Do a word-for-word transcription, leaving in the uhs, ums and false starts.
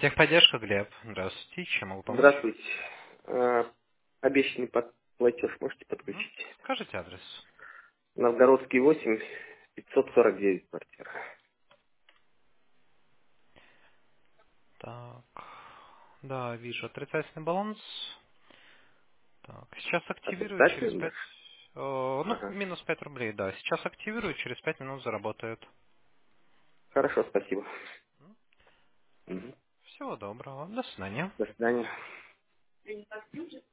Техподдержка, Глеб. Здравствуйте. Чем могу помочь? Здравствуйте. А, Обещанный под- платеж можете Мгм. подключить? Скажите адрес. Новгородский восемь, пятьсот сорок девять квартира. Так. Да, вижу отрицательный баланс. Так, сейчас активирую через Отрицательный пять. даже? Ну, Ага. минус пять рублей, да. Сейчас активирую, через пять минут заработают. Хорошо, спасибо. Мгм. Всего доброго. До свидания. До свидания.